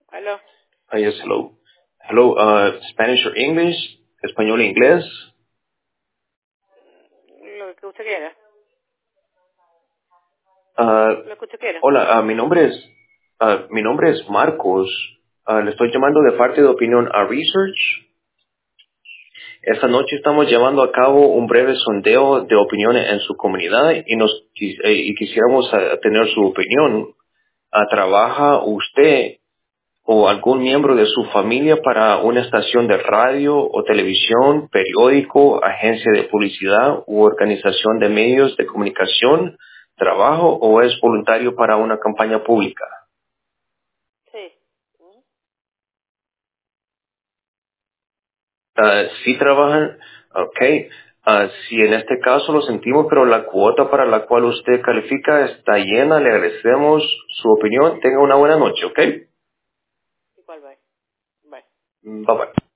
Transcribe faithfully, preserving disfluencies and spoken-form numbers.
¿Aló? Ah, yes, hello. Hello, uh, Spanish or English? Español e inglés. Lo que usted quiera. Ah, Lo que usted quiera. hola, ah, mi nombre es, ah, mi nombre es Marcos. Ah, le estoy llamando de parte de Opinión a Research. Esta noche estamos llevando a cabo un breve sondeo de opiniones en su comunidad y nos quis- eh, y quisiéramos ah, tener su opinión. Ah, ¿Trabaja usted o algún miembro de su familia para una estación de radio o televisión, periódico, agencia de publicidad u organización de medios de comunicación, trabajo o es voluntario para una campaña pública? Sí. Ah, ¿Sí trabajan? Ok. Ah, si en este caso lo sentimos, pero la cuota para la cual usted califica está llena, le agradecemos su opinión. Tenga una buena noche, ¿ok? ¿Y cuál va? Bye. Bye bye.